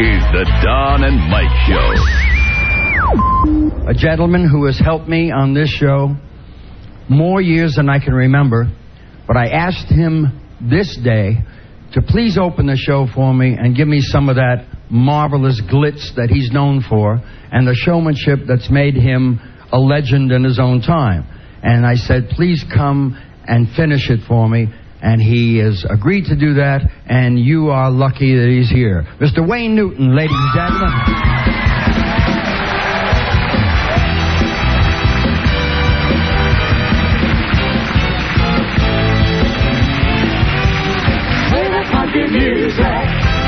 is the Don and Mike Show. A gentleman who has helped me on this show more years than I can remember, but I asked him this day to please open the show for me and give me some of that marvelous glitz that he's known for and the showmanship that's made him a legend in his own time. And I said, please come and finish it for me. And he has agreed to do that, and you are lucky that he's here. Mr. Wayne Newton, ladies and gentlemen. Play that funky music.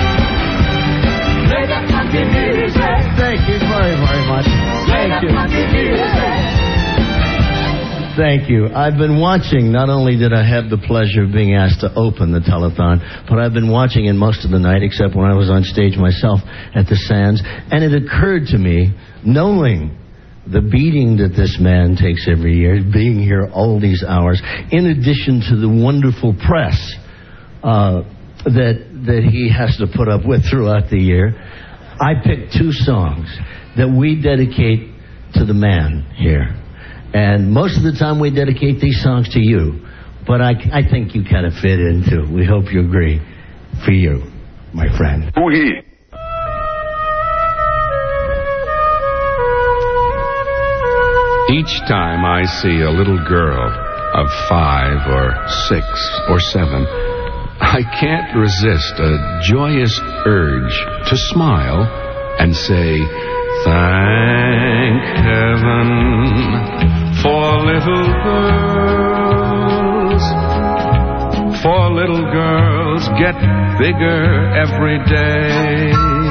Play that funky music. Thank you very, very much. Thank you. Funky music. Thank you. I've been watching. Not only did I have the pleasure of being asked to open the telethon, but I've been watching in most of the night, except when I was on stage myself at the Sands. And it occurred to me, knowing the beating that this man takes every year, being here all these hours, in addition to the wonderful press that he has to put up with throughout the year, I picked two songs that we dedicate to the man here. And most of the time we dedicate these songs to you. But I think you kind of fit in, too. We hope you agree. For you, my friend. Oui. Each time I see a little girl of 5 or 6 or 7, I can't resist a joyous urge to smile and say, thank heaven for little girls. For little girls get bigger every day.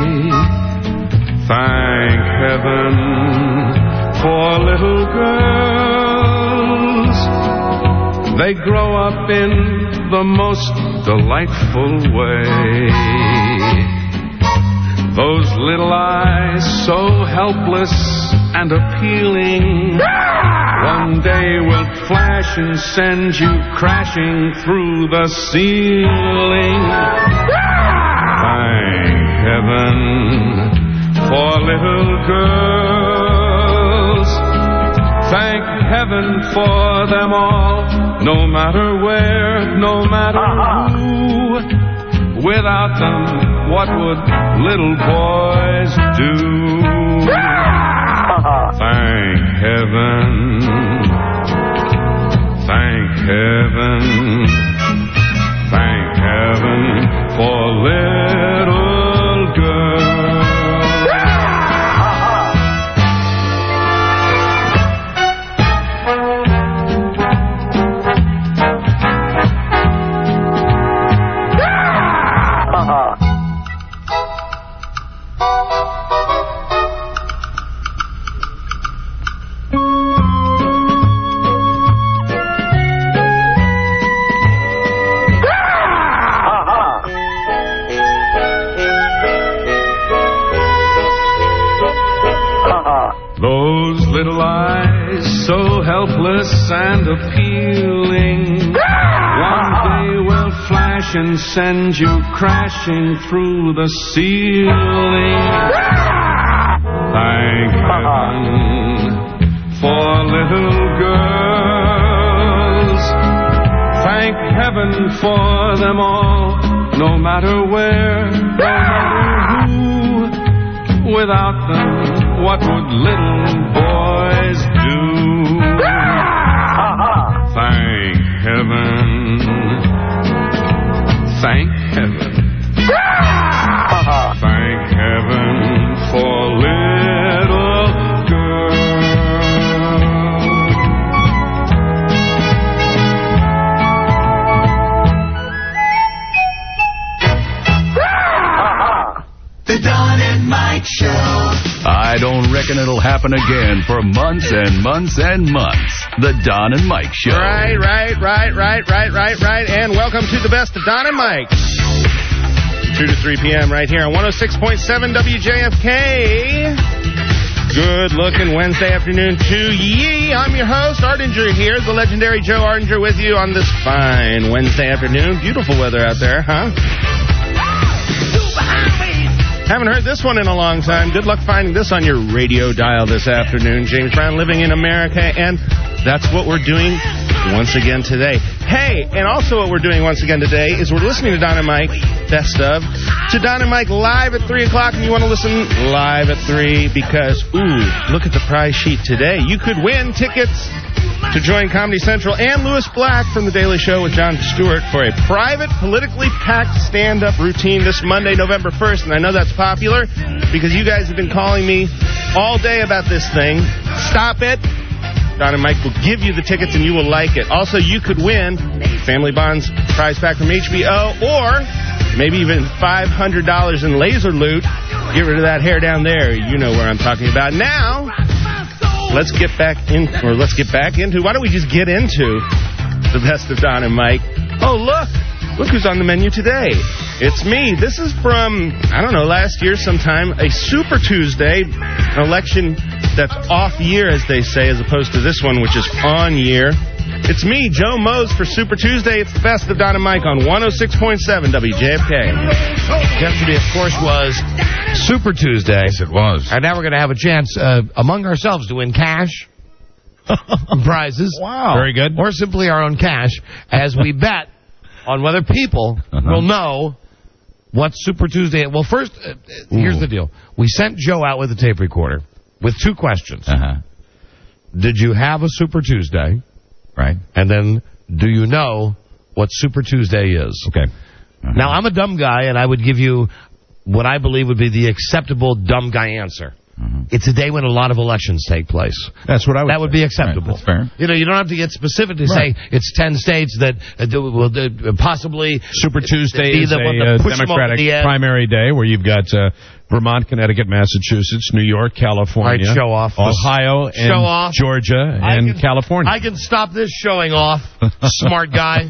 Thank heaven for little girls. They grow up in the most delightful way. Those little eyes so helpless and appealing, one day will flash and send you crashing through the ceiling. Thank heaven for little girls. Thank heaven for them all, no matter where, no matter who. Without them, what would little boys do? Thank heaven, thank heaven, thank heaven for little girls. And appealing, one day will flash and send you crashing through the ceiling. Thank heaven for little girls. Thank heaven for them all, no matter where, no matter who. Without them, what would little boys do? Thank heaven. Thank heaven. Thank heaven for little girls. The Don and Mike Show. I don't reckon it'll happen again for months and months and months. The Don and Mike Show. Right. And welcome to the best of Don and Mike. 2 to 3 p.m. right here on 106.7 WJFK. Good looking Wednesday afternoon to ye. I'm your host, Ardinger here, the legendary Joe Ardinger with you on this fine Wednesday afternoon. Beautiful weather out there, huh? Haven't heard this one in a long time. Good luck finding this on your radio dial this afternoon. James Brown, Living in America, and that's what we're doing once again today. Hey, and also what we're doing once again today is we're listening to Don and Mike Best of, to Don and Mike live at 3 o'clock, and you want to listen live at 3 because, look at the prize sheet today. You could win tickets to join Comedy Central and Louis Black from The Daily Show with Jon Stewart for a private, politically packed stand-up routine this Monday, November 1st. And I know that's popular because you guys have been calling me all day about this thing. Stop it. Don and Mike will give you the tickets and you will like it. Also, you could win Family Bonds prize pack from HBO or maybe even $500 in laser loot. Get rid of that hair down there. You know where I'm talking about. Now, let's get back into, why don't we just get into the Best of Don and Mike? Oh, look who's on the menu today. It's me. This is from, I don't know, last year sometime, a Super Tuesday, an election that's off year, as they say, as opposed to this one, which is on year. It's me, Joe Mose, for Super Tuesday. It's the Best of Don and Mike on 106.7 WJFK. Yesterday, of course, was Super Tuesday. Yes, it was. And now we're going to have a chance among ourselves to win cash, prizes. Wow. Very good. Or simply our own cash as we bet on whether people will know what Super Tuesday is. Well, first, here's the deal. We sent Joe out with a tape recorder with 2 questions. Did you have a Super Tuesday? Right. And then, do you know what Super Tuesday is? Okay. Now, I'm a dumb guy, and I would give you what I believe would be the acceptable dumb guy answer. It's a day when a lot of elections take place. That's what I would That would be acceptable. Right, that's fair. You know, you don't have to get specific to say it's 10 states that will possibly... Super Tuesday be is the one to a push them over Democratic the edge. primary day where you've got Vermont, Connecticut, Massachusetts, New York, California, All right, show off. Ohio, and Show off. Georgia, and California. I can stop this showing off, smart guy.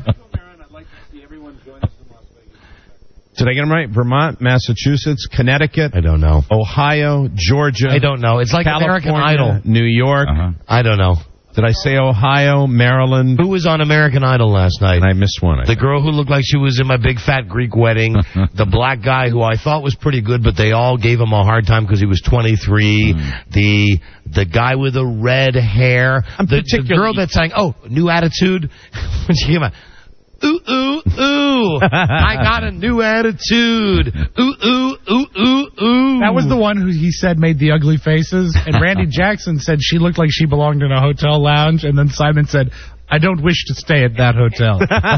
Did I get them right? Vermont, Massachusetts, Connecticut. I don't know. Ohio, Georgia. I don't know. It's like California, American Idol. New York. I don't know. Did I say Ohio, Maryland? Who was on American Idol last night? And I missed one. The girl who looked like she was in my big fat Greek wedding. The black guy who I thought was pretty good, but they all gave him a hard time because he was 23. The guy with the red hair. The girl that sang, New Attitude. When she came out. Ooh, ooh, ooh. I got a new attitude. Ooh, ooh, ooh, ooh, ooh. That was the one who he said made the ugly faces. And Randy Jackson said she looked like she belonged in a hotel lounge. And then Simon said, I don't wish to stay at that hotel.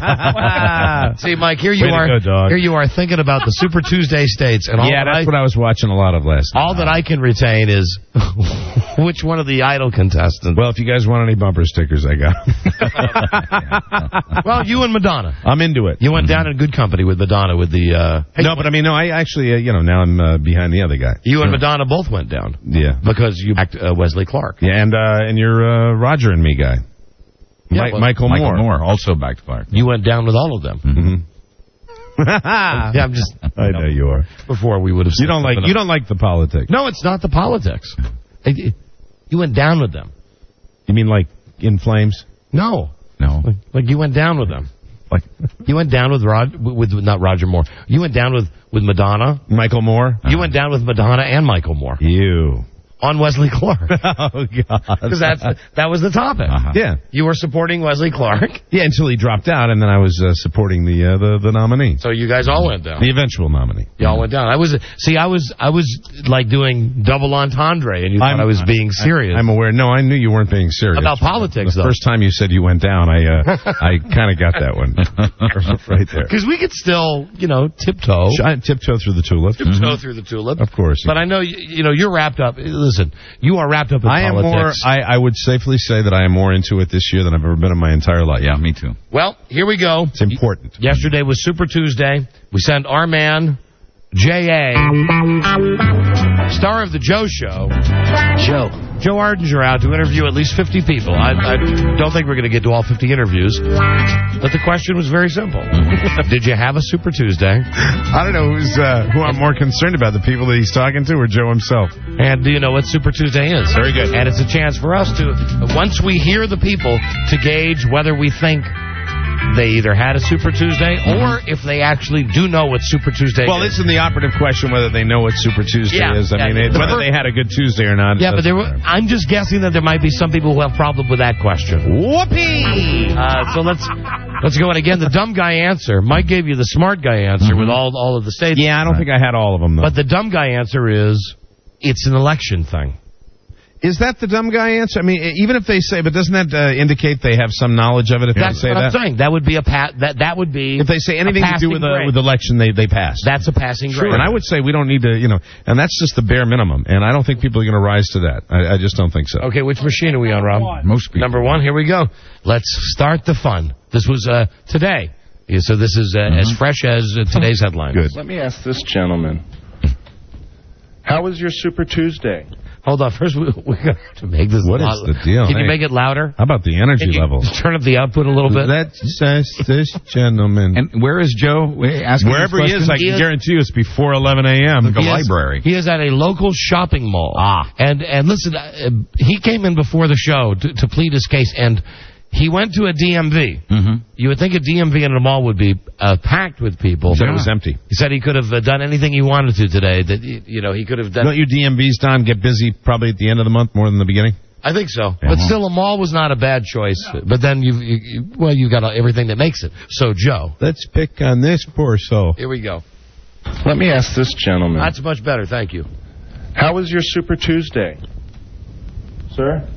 See, Mike, here you Way to are. go, dog. Here you are thinking about the Super Tuesday states. And all that's what I was watching a lot of last night. All that I can retain is which one of the Idol contestants. Well, if you guys want any bumper stickers, I got 'em. Well, you and Madonna. I'm into it. You went down in good company with Madonna with the... No, but I mean, no, I actually, now I'm behind the other guy. You and Madonna both went down. Yeah. Because you backed Wesley Clark. Yeah, and you're Roger and me guy. Yeah, Michael Moore. also backed Clark. You went down with all of them. Yeah, I'm just... I know you are. Before we would have... You don't like the politics. No, it's not the politics. You went down with them. You mean like in flames? No. Like you went down with them. Like you went down with not Roger Moore. You went down with Madonna. Michael Moore. You went down with Madonna and Michael Moore. You. On Wesley Clark. Oh, God. Because that was the topic. Yeah. You were supporting Wesley Clark. Yeah, until he dropped out, and then I was supporting the nominee. So you guys all went down. The eventual nominee. Y'all went down. I was like doing double entendre, and you thought I was being serious. I'm aware. No, I knew you weren't being serious. About politics, the though. First time you said you went down, I kind of got that one right there. Because we could still, tiptoe. Tiptoe through the tulip. Tiptoe through the tulip. Of course. But I know, you're wrapped up. Listen, you are wrapped up in politics. I would safely say that I am more into it this year than I've ever been in my entire life. Yeah, me too. Well, here we go. It's important. Yesterday was Super Tuesday. We sent our man, J.A., star of the Joe Show, Joe Ardinger, out to interview at least 50 people. I don't think we're going to get to all 50 interviews, but the question was very simple. Did you have a Super Tuesday? I don't know who I'm more concerned about, the people that he's talking to or Joe himself. And do you know what Super Tuesday is? Very good. And it's a chance for us to, once we hear the people, to gauge whether we think they either had a Super Tuesday or if they actually do know what Super Tuesday Well, is. isn't the operative question whether they know what Super Tuesday is? I mean, the whether they had a good Tuesday or not. Yeah, but I'm just guessing that there might be some people who have problem with that question. Whoopee! So let's go in again. The dumb guy answer. Mike gave you the smart guy answer with all of the states. Yeah, I don't think I had all of them, though. But the dumb guy answer is it's an election thing. Is that the dumb guy answer? I mean, even if they say, but doesn't that indicate they have some knowledge of it? If That's they say what I'm that? saying. That would be that would be If they say anything to do with grade. election, they pass. That's a passing grade. And I would say we don't need to, and that's just the bare minimum. And I don't think people are going to rise to that. I just don't think so. Okay, which machine are we on, Rob? Most people. Number 1, here we go. Let's start the fun. This was today. Yeah, so this is as fresh as today's headline. Good. Let me ask this gentleman. How was your Super Tuesday? Hold on. First, we got to make this. What is the deal? Can you Hey. make it louder? How about the energy Can you level? turn up the output a little bit? Let's ask this gentleman. And where is Joe asking Wherever he is, I can guarantee you it's before 11 a.m. The library. He is at a local shopping mall. And listen, he came in before the show to plead his case, and he went to a DMV. Mm-hmm. You would think a DMV in a mall would be packed with people. Said it was empty. He said he could have done anything he wanted to today. That he could have done. Don't you DMVs, Don, get busy probably at the end of the month more than the beginning? I think so. But still, a mall was not a bad choice. But then you've got everything that makes it. So, Joe. Let's pick on this poor soul. Here we go. Let me ask this gentleman. That's much better. Thank you. How was your Super Tuesday? Sir?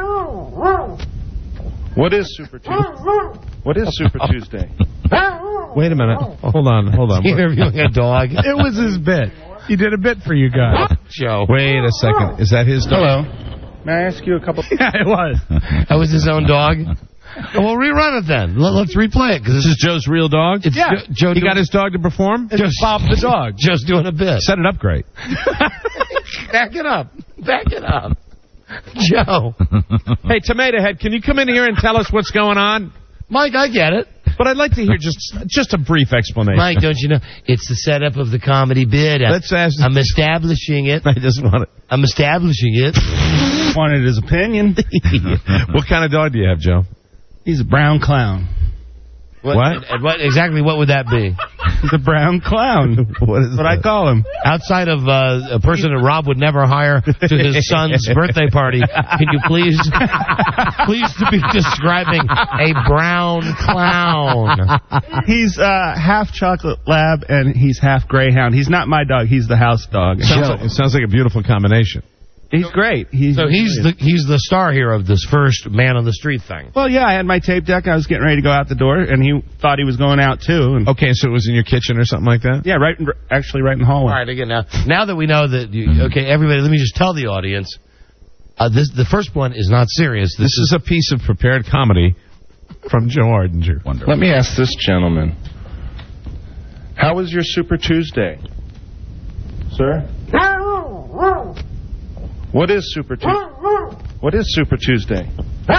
What is Super Tuesday? What is Super Tuesday? Wait a minute. Hold on. Interviewing a dog. It was his bit. He did a bit for you guys. Joe. Wait a second. Is that his dog? Hello. May I ask you a couple? Yeah, it was. That was his own dog? Well, rerun it then. Let's replay it. This is Joe's real dog? It's Yeah. Joe He got his dog to perform? It's Bob the dog. just doing a bit. Set it up great. Back it up. Back it up. Joe. Hey, Tomato Head, can you come in here and tell us what's going on? Mike, I get it. But I'd like to hear just a brief explanation. Mike, don't you know? It's the setup of the comedy bit. Let's ask. I'm establishing it. I just want it. I'm establishing it. Wanted his opinion. What kind of dog do you have, Joe? He's a brown clown. What? And what would that be? He's a brown clown. What is What I call him. Outside of a person that Rob would never hire to his son's birthday party, can you please to be describing a brown clown? He's half chocolate lab and he's half greyhound. He's not my dog. He's the house dog. It sounds like a beautiful combination. He's great. So he's the star here of this first Man on the Street thing. Well, yeah, I had my tape deck. I was getting ready to go out the door, and he thought he was going out, too. And Okay, so it was in your kitchen or something like that? yeah, actually right in the hallway. All right, again, now that we know that, everybody, let me just tell the audience, the first one is not serious. This is a piece of prepared comedy from Joe Ardinger. Let me ask this gentleman. How was your Super Tuesday? Sir? What is Super Tuesday? What is Super Tuesday?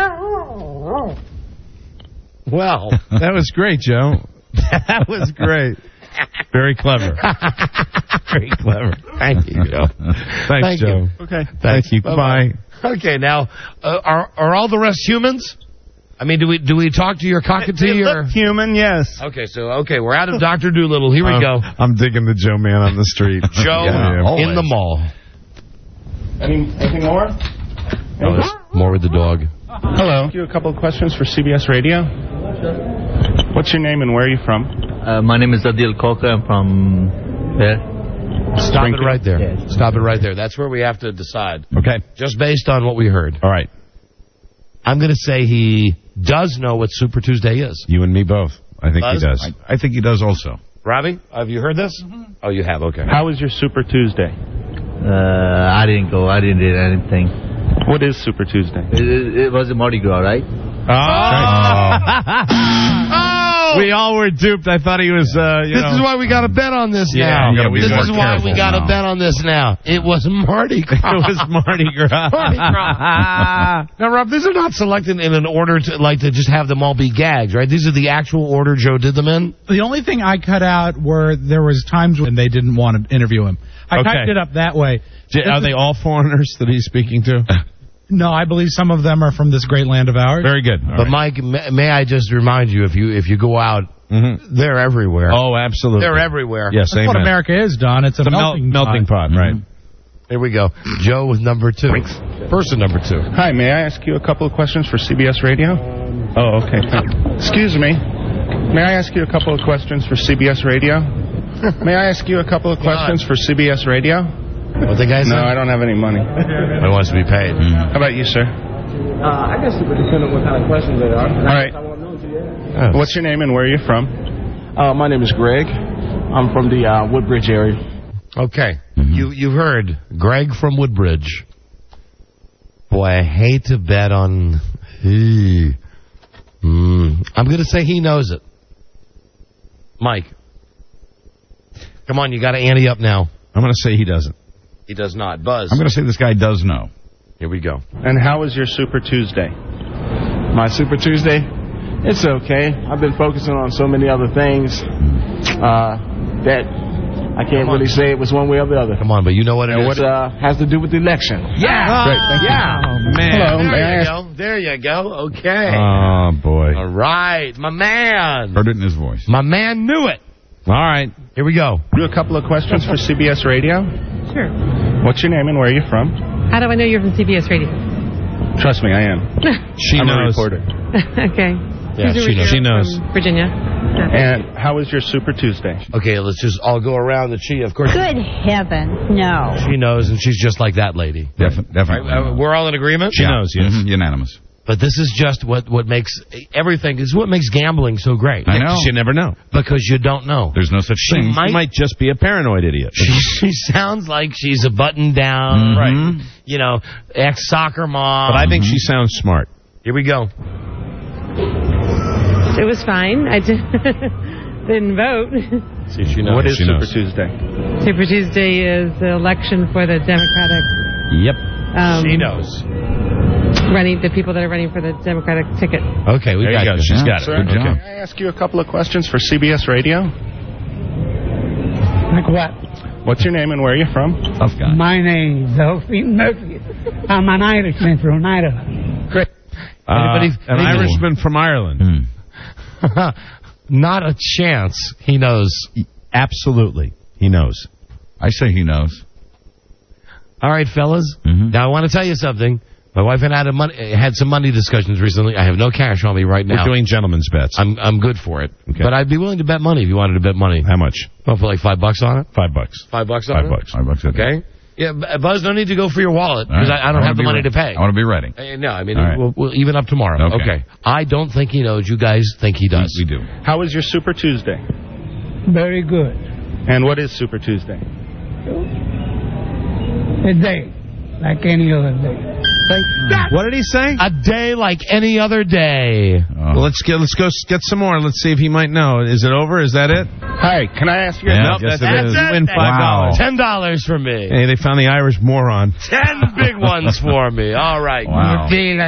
Well, That was great, Joe. That was great. Very clever. very clever. Thank you, Joe. Thanks, Thank Joe. you. Okay. Thank you. Bye. Okay, now, are all the rest humans? I mean, do we talk to your cockatoo? Or? Human, yes. Okay, we're out of Dr. Doolittle. Here we go. I'm digging the Joe man on the street. Joe Yeah. in the mall. Anything more? Oh, there's more with the dog. Hello. Ask you a couple of questions for CBS Radio. What's your name and where are you from? My name is Adil Koka. I'm from there. Stop it right there. Yes. Stop it right there. That's where we have to decide. Okay. Just based on what we heard. All right. I'm going to say he does know what Super Tuesday is. You and me both. I think Buzz? he does. I think he does also. Robbie, have you heard this? Oh, you have. Okay. How was your Super Tuesday? I didn't go. I didn't do anything. What is Super Tuesday? It was a Mardi Gras, right? We all were duped. I thought he was, This is why we got to bet on this now. Yeah, we this gotta is be why more we got to careful bet on this now. It was Mardi Gras. It was Mardi Gras. Mardi Gras. Now, Rob, these are not selected in an order to just have them all be gags, right? These are the actual order Joe did them in. The only thing I cut out were there was times when they didn't want to interview him. I Okay. typed it up that way. Are they all foreigners that he's speaking to? No, I believe some of them are from this great land of ours. Very good. All But right. Mike, may I just remind you, if you go out, they're everywhere. Oh, absolutely. They're everywhere. Yes, That's what America is, Don. It's a melting pot, right? Here we go. Joe with number 2. Person number 2. Hi, may I ask you a couple of questions for CBS Radio? Oh, okay. Excuse me. May I ask you a couple of questions for CBS Radio? May I ask you a couple of questions for CBS Radio? What the guy said? No, I don't have any money. He wants to be paid. How about you, sir? I guess it would depend on what kind of questions they are. All right. What's your name and where are you from? My name is Greg. I'm from the Woodbridge area. Okay. You've heard Greg from Woodbridge. Boy, I hate to bet on he. I'm going to say he knows it. Mike. Come on, you got to ante up now. I'm going to say he doesn't. He does not. Buzz. I'm going to say this guy does know. Here we go. And how was your Super Tuesday? My Super Tuesday? It's okay. I've been focusing on so many other things that I can't really say it was one way or the other. Come on, but you know what it is. It has to do with the election. Yeah. Great, thank you. Yeah. Oh, man. Hello, may I There you ask- go. There you go. Okay. Oh, boy. All right. My man. Heard it in his voice. My man knew it. All right. Here we go. Do a couple of questions for CBS Radio. Sure. What's your name and where are you from? How do I know you're from CBS Radio? Trust me, I am. I'm a reporter. Okay. Yeah, Who's a she knows. reporter She knows. from Virginia. And how was your Super Tuesday? Okay, let's just all go around the Chi. Of course, Good heavens, no. she knows, and she's just like that lady. Definitely. We're all in agreement? She knows, yes. Unanimous. But this is just what makes everything, this is what makes gambling so great. I know. You never know. Because you don't know. There's no such thing. She might just be a paranoid idiot. She sounds like she's a button down, right? You know, ex-soccer mom. But I think she sounds smart. Here we go. It was fine. I didn't vote. See, she knows. What is She Super knows. Tuesday? Super Tuesday is the election for the Democratic. Yep. She knows. The people that are running for the Democratic ticket. Okay, we There got you go. you. She's got it. Sir, Good job. may I ask you a couple of questions for CBS Radio? Like what? What's your name and where are you from? Tough guy. My name is Delphine Murphy. I'm an Irishman from Idaho. Great. An Irishman from Ireland. Not a chance he knows. Absolutely. He knows. I say he knows. All right, fellas. Now, I want to tell you something. My wife and I had some money discussions recently. I have no cash on me right now. We're doing gentlemen's bets. I'm good for it. Okay. But I'd be willing to bet money if you wanted to bet money. How much? Well, for like $5 on it? $5. $5 on $5 it? bucks. Okay. Yeah, Buzz, no need to go for your wallet All right. because I don't have the money to pay. I want to be ready. No, I mean, All right. we'll even up tomorrow. Okay. I don't think he knows. You guys think he does. We do. How was your Super Tuesday? Very good. And what is Super Tuesday? A day, like any other day. What did he say? A day like any other day. Well, let's go get some more. Let's see if he might know. Is it over? Is that it? Hi, can I ask you? Yeah, Nope, yes, that's it it. is. You win $5. Wow. $10 for me. Hey, they found the Irish moron. 10 big ones for me. All right. Wow. Like any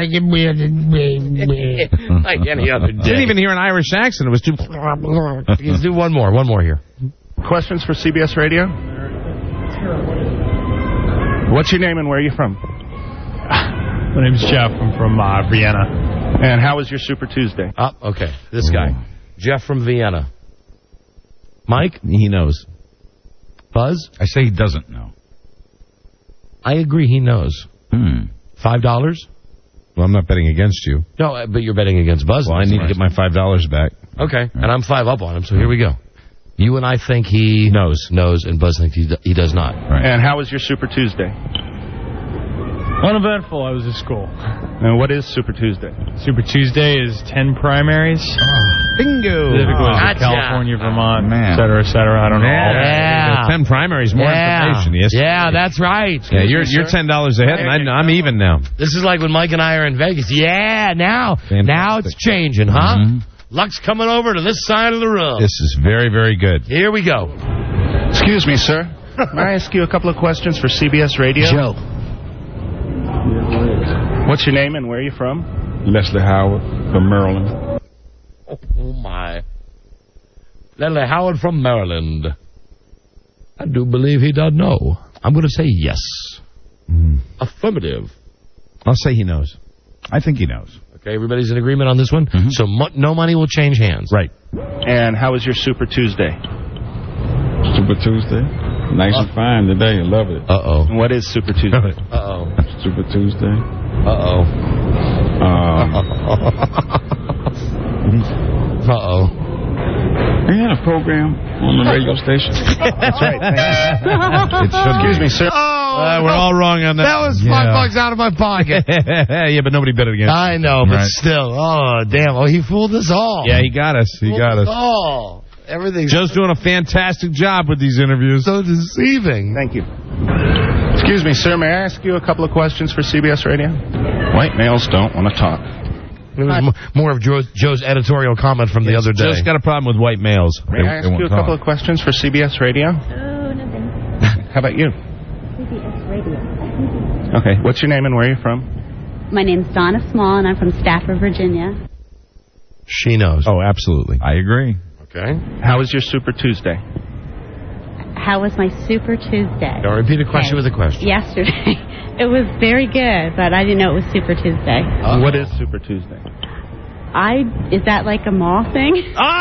other day. Didn't even hear an Irish accent. It was too. Let's do one more. One more here. Questions for CBS Radio? What's your name and where are you from? My name's Jeff. I'm from Vienna. And how was your Super Tuesday? Oh, okay. This guy. Jeff from Vienna. Mike? He knows. Buzz? I say he doesn't know. I agree he knows. $5? Well, I'm not betting against you. No, but you're betting against Buzz. Well, I need to get my $5 back. Okay, and I'm 5 up on him, so here we go. You and I think he knows, and Buzz thinks he does not. Right. And how was your Super Tuesday? Uneventful. I was at school. And what is Super Tuesday? Super Tuesday is 10 primaries. Bingo. Specifically Gotcha. California, Vermont, Man. et cetera, et cetera. I don't know. all that. Yeah. 10 primaries, more information. Yes. Yeah, that's right. Yeah, you're $10 ahead, and I'm even now. This is like when Mike and I are in Vegas. Yeah, now it's changing, huh? Luck's coming over to this side of the room. This is very, very good. Here we go. Excuse me, sir. May I ask you a couple of questions for CBS Radio? Joe. What's your name and where are you from? Leslie Howard from Maryland. Oh, my. Leslie Howard from Maryland. I do believe he does know. I'm going to say yes. Affirmative. I'll say he knows. I think he knows. Okay, everybody's in agreement on this one? So no money will change hands. Right. And how was your Super Tuesday? Super Tuesday. Nice and fine today. I love it. Uh-oh. And what is Super Tuesday? Uh-oh. Super Tuesday. Uh-oh. Uh-oh. They had a program on the radio station. That's right. Excuse me, sir. We're all wrong on that. That was $5 out of my pocket. Yeah, but nobody bet it against. I know, but still. Oh, damn. Oh, he fooled us all. Yeah, he got us. He got us. Oh, everything. Joe's doing a fantastic job with these interviews. So deceiving. Thank you. Excuse me, sir. May I ask you a couple of questions for CBS Radio? White males don't want to talk. It was more of Joe's editorial comment from the other day. Joe's got a problem with white males. May I ask you a couple of questions for CBS Radio? Oh, nothing. How about you? CBS Radio. Okay. What's your name and where are you from? My name's Donna Small, and I'm from Stafford, Virginia. She knows. Oh, absolutely. I agree. Okay. How was your Super Tuesday? How was my Super Tuesday? Don't repeat a question with a question. Yesterday. It was very good, but I didn't know it was Super Tuesday. What is Super Tuesday? Is that like a mall thing?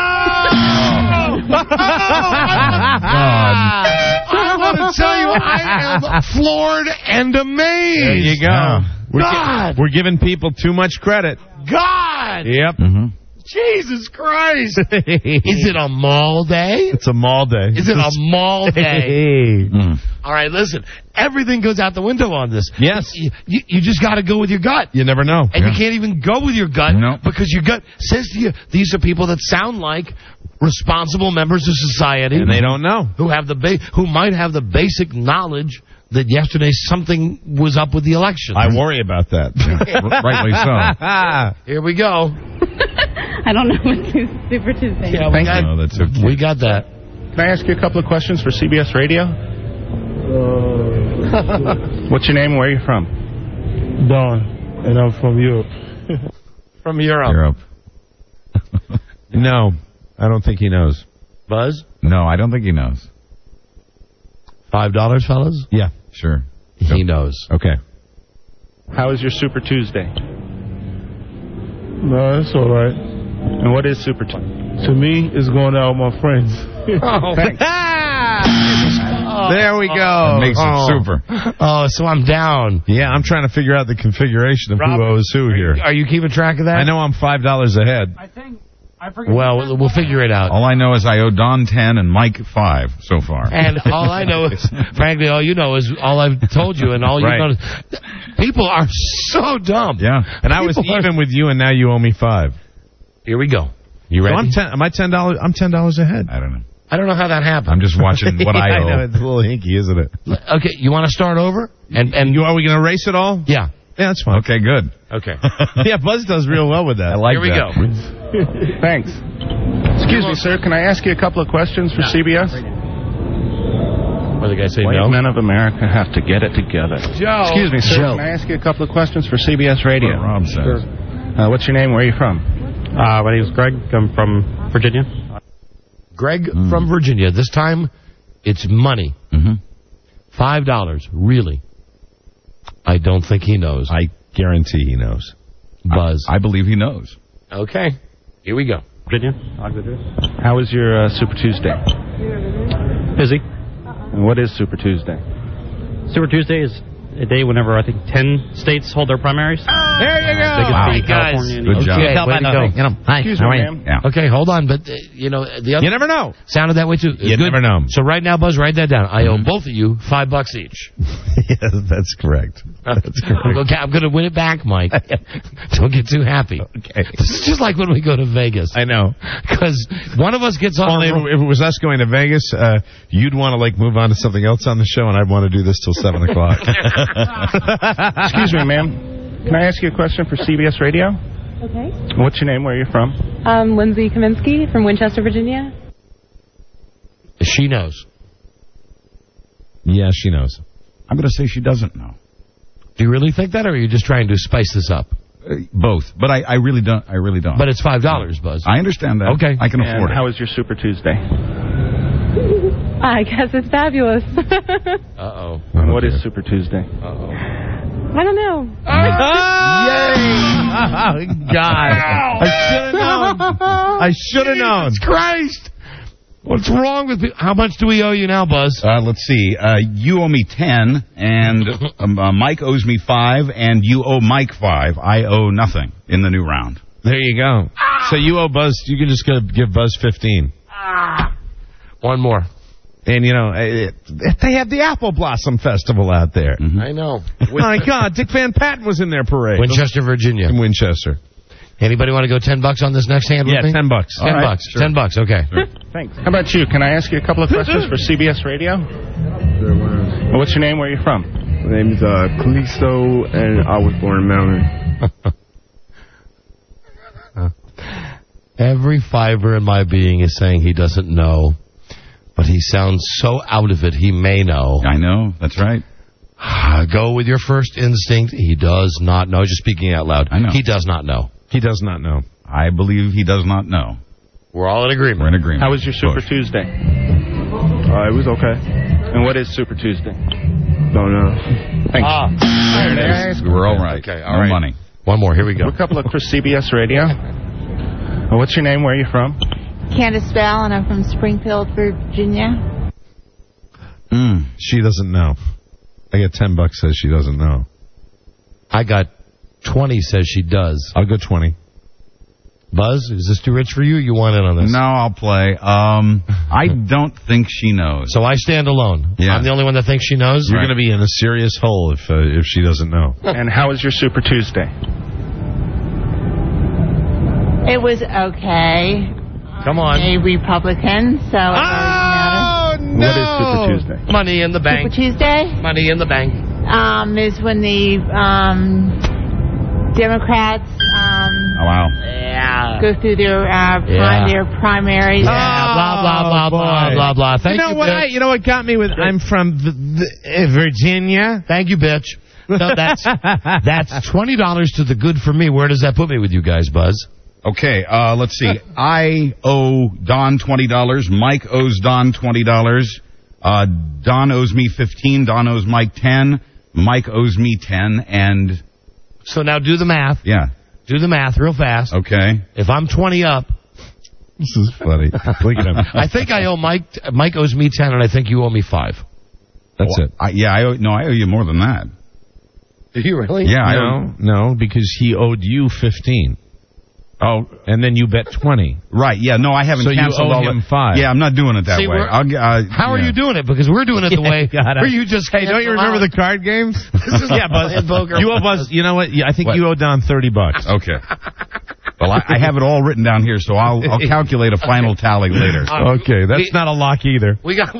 I want to tell you, I am floored and amazed. There you go. God! We're giving people too much credit. God! Yep. Jesus Christ! Is it a mall day? It's a mall day. Is it a mall day? Hey. All right, listen. Everything goes out the window on this. Yes. You just got to go with your gut. You never know. And you can't even go with your gut because your gut says to you, these are people that sound like responsible members of society. And they don't know. Who might have the basic knowledge that yesterday something was up with the election. I worry about that. Rightly so. Here we go. I don't know what Super Tuesday is. Yeah, we got that. Can I ask you a couple of questions for CBS Radio? What's your name and where are you from? Don, and I'm from Europe. From Europe. No, I don't think he knows. Buzz? No, I don't think he knows. $5, fellas? Yeah. Sure. He knows. Okay. How was your Super Tuesday? No, it's all right. And what is Super Tuesday? To me, it's going out with my friends. Thanks. There we go. That makes it super. Oh, so I'm down. Yeah, I'm trying to figure out the configuration of who owes who here. Are you keeping track of that? I know I'm $5 ahead. Well, we'll figure it out. All I know is I owe Don 10 and Mike 5 so far. And all I know is, frankly, all you know is all I've told you, and all you know is people are so dumb. Yeah. And I was even with you, and now you owe me 5. Here we go. You ready? So am I $10? I'm $10 ahead. I don't know. I don't know how that happened. I'm just watching what I owe. I know, it's a little hinky, isn't it? Okay, you want to start over? And are we going to erase it all? Yeah. Yeah, that's fine. Okay, good. Okay. Yeah, Buzz does real well with that. I like Here we that. go. Thanks. Excuse me, sir. Can I ask you a couple of questions for CBS? What did the guy say? White No. men of America have to get it together. Joe. Excuse me, sir. Joe. Can I ask you a couple of questions for CBS Radio? What Rob says. What's your name? Where are you from? My name is Greg. I'm from Virginia. Greg from Virginia. This time, it's money. $5, really. I don't think he knows. I guarantee he knows. Buzz. I believe he knows. Okay. Here we go. Virginia. How was your Super Tuesday? Busy. And what is Super Tuesday? Super Tuesday is a day whenever I think 10 states hold their primaries. There you go. Biggest Wow. state, Guys. California. Good job. Okay, Tell way by to nothing. go. You know, hi, Excuse how me, are you? ma'am. Yeah. Okay, hold on. But, the other You never know. sounded that way, too. You never know. So right now, Buzz, write that down. I owe both of you $5 each. Yes, that's correct. That's correct. Okay, I'm going to win it back, Mike. Don't get too happy. Okay. This is just like when we go to Vegas. I know. Because one of us gets on. Only if it was us going to Vegas, you'd want to move on to something else on the show, and I'd want to do this till 7 o'clock. Excuse me, ma'am. Can I ask you a question for CBS Radio? Okay. What's your name? Where are you from? Lindsay Kaminsky from Winchester, Virginia. She knows. Yeah, she knows. I'm going to say she doesn't know. Do you really think that, or are you just trying to spice this up? Both, but I really don't. I really don't. But it's $5, Buzz. I understand that. Okay. I can And afford it. how was your Super Tuesday? I guess it's fabulous. Uh-oh. What is Super Tuesday? Uh-oh. I don't know. Yay! Oh, God. I should have known. Jesus Christ! What's wrong with me? How much do we owe you now, Buzz? Let's see. You owe me 10, and Mike owes me 5, and you owe Mike 5. I owe nothing in the new round. There you go. So you owe Buzz, you can just give Buzz 15. One more. And, you know, they have the Apple Blossom Festival out there. Mm-hmm. I know. My God, Dick Van Patten was in their parade. Winchester, Virginia. In Winchester. Anybody want to go $10 on this next hand with me? Yeah, $10. $10. Right, sure. $10, okay. Sure. Thanks. How about you? Can I ask you a couple of questions for CBS Radio? Well, what's your name? Where are you from? My name is Callisto, and I was born in Maryland. Every fiber in my being is saying he doesn't know, but he sounds so out of it, he may know. I know. That's right. Go with your first instinct. He does not know. Just speaking out loud. I know. He does not know. He does not know. I believe he does not know. We're all in agreement. We're in agreement. How was your Super Tuesday? It was okay. And what is Super Tuesday? Don't know. Thanks. There it is. We're all right. Okay, no all right. money. One more. Here we go. We're a couple of for CBS Radio. What's your name? Where are you from? Candace Bell, and I'm from Springfield, Virginia. She doesn't know. I got $10 says she doesn't know. I got 20 says she does. I'll go 20. Buzz, is this too rich for you? You want in on this? No, I'll play. I don't think she knows. So I stand alone. Yeah. I'm the only one that thinks she knows? You're going to be in a serious hole if she doesn't know. And how was your Super Tuesday? It was okay. Come on. A Republican, so it doesn't matter. What is Super Tuesday? Money in the bank. Super Tuesday Money in the bank. is when the Democrats go through their their primaries. Yeah, blah, blah, blah, blah, blah, blah. Thank you, bitch. You know what got me with I'm from Virginia? Thank you, bitch. So that's $20 to the good for me. Where does that put me with you guys, Buzz? Okay, let's see. I owe Don $20. Mike owes Don $20. Don owes me 15. Don owes Mike 10. Mike owes me 10. And so now do the math. Yeah. Do the math real fast. Okay. If I'm 20 up. This is funny. Look at him. I think I owe Mike owes me 10, and I think you owe me 5. That's it. I owe you more than that. Do you really? Yeah. No, because he owed you 15. Oh, and then you bet 20. Right, yeah, no, I haven't canceled you owe him 5. Yeah, I'm not doing it that way. How are you doing it? Because we're doing it the way where you just Hey, don't you remember the card games? Yeah, Buzz. You owe Buzz, you know what? I think you owe Don $30. Okay. Well, I have it all written down here, so I'll calculate a final tally later. Okay, that's not a lock either. We got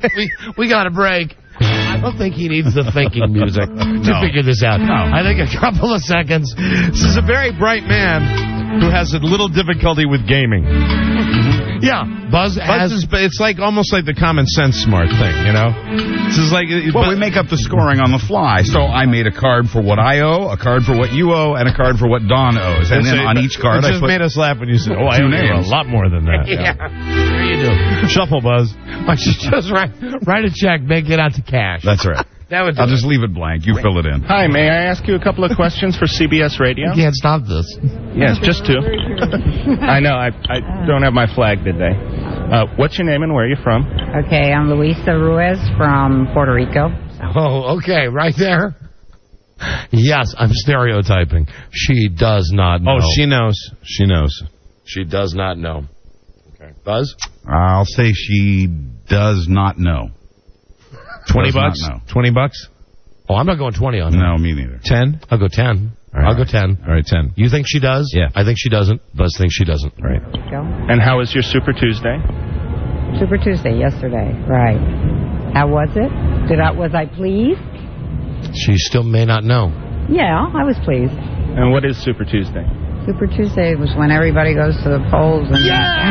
a break. I don't think he needs the thinking music to figure this out. No. I think a couple of seconds. This is a very bright man who has a little difficulty with gaming. Yeah, Buzz it's like almost like the common sense smart thing, you know? This is like we make up the scoring on the fly. So I made a card for what I owe, a card for what you owe, and a card for what Don owes. And then on each card, it just made us laugh when you said, "Oh, I owe you a lot more than that." Yeah. There you do. Shuffle, Buzz. Why don't you just write a check, make it out to cash. That's right. I'll just leave it blank. You fill it in. Hi, may I ask you a couple of questions for CBS Radio? You can't stop this. Yes, just two. I know, I don't have my flag today. What's your name and where are you from? Okay, I'm Luisa Ruiz from Puerto Rico. Oh, okay, right there. Yes, I'm stereotyping. She does not know. Oh, she knows. She knows. She does not know. Okay. Buzz? I'll say she does not know. $20? $20? Oh, I'm not going 20 on her. No, me neither. 10? I'll go 10. Right. I'll go 10. All right, 10. You think she does? Yeah. I think she doesn't. Buzz thinks she doesn't. All right. Go. And how was your Super Tuesday? Super Tuesday, yesterday. Right. How was it? Was I pleased? She still may not know. Yeah, I was pleased. And what is Super Tuesday? Super Tuesday was when everybody goes to the polls and...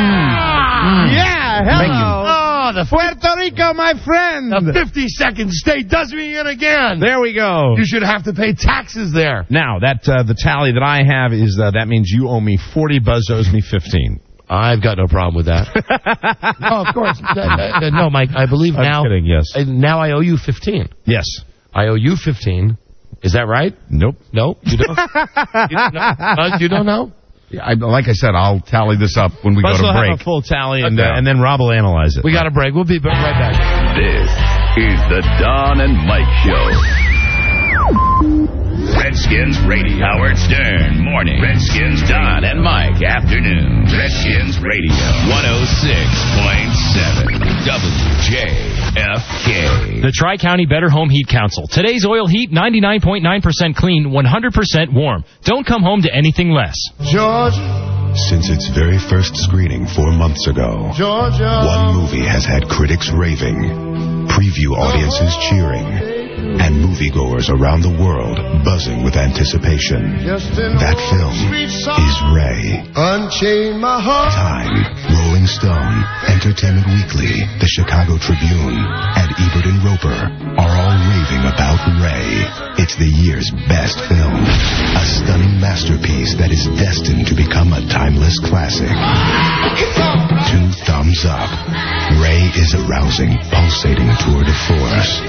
Yeah! Hello! Oh, the Puerto Rico, my friend! The 52nd state does me in again! There we go. You should have to pay taxes there. Now, that the tally that I have is that means you owe me 40, Buzz owes me 15. I've got no problem with that. No, of course. No, Mike, I believe I'm kidding, yes. Now I owe you 15. Yes. I owe you 15. Is that right? Nope. No, you don't. You don't know? Like I said, I'll tally this up when we Plus go to we'll break. have a full tally, and Okay. then Rob will analyze it. We got a break. We'll be right back. This is the Don and Mike Show. Redskins Radio. Howard Stern, morning. Redskins, Don and Mike, afternoon. Redskins Radio, 106.7 WJFK. The Tri-County Better Home Heat Council. Today's oil heat, 99.9% clean, 100% warm. Don't come home to anything less. Georgia. Since its very first screening 4 months ago, Georgia. one movie has had critics raving, preview audiences cheering, and moviegoers around the world buzzing with anticipation. That film is Ray. Unchain my heart. Time, Rolling Stone, Entertainment Weekly, The Chicago Tribune, and Ebert and Roper are all raving about Ray. It's the year's best film. A stunning masterpiece that is destined to become a timeless classic. 2 thumbs up. Ray is a rousing, pulsating tour de force.